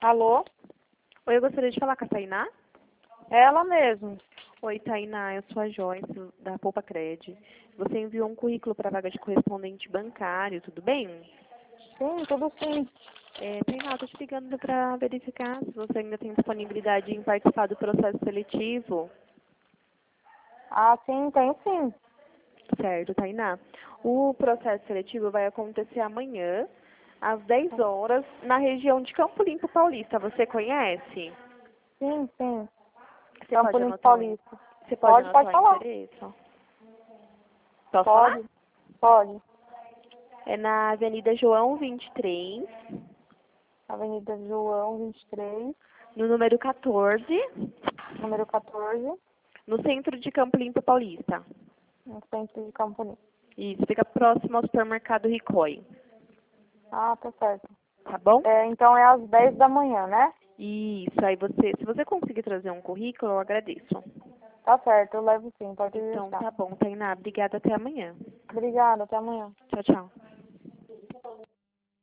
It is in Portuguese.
Alô? Oi, eu gostaria de falar com a Tainá. Ela mesmo. Oi, Tainá, eu sou a Joyce, da Poupa Cred. Você enviou um currículo para a vaga de correspondente bancário, tudo bem? Sim, tudo sim. Tainá, eu tô te ligando para verificar se você ainda tem disponibilidade em participar do processo seletivo. Ah, sim, tem sim. Certo, Tainá. O processo seletivo vai acontecer amanhã, às 10 horas, na região de Campo Limpo Paulista. Você conhece? Sim, sim. Você Campo pode Limpo anotar Paulista. você pode Pode anotar o falar. endereço? Posso falar? Pode, pode. É na Avenida João 23, Avenida João 23, no número 14, número 14, no centro de Campo Limpo Paulista. no centro de Campo Limpo. Isso, fica próximo ao supermercado Ricói. Ah, tá certo. Tá bom? Então é às 10 da manhã, né? Isso, aí se você conseguir trazer um currículo, eu agradeço. Tá certo, eu levo sim, pode Então, deixar. tá bom, Tainá. Obrigada, até amanhã. Obrigada, até amanhã. Tchau, tchau.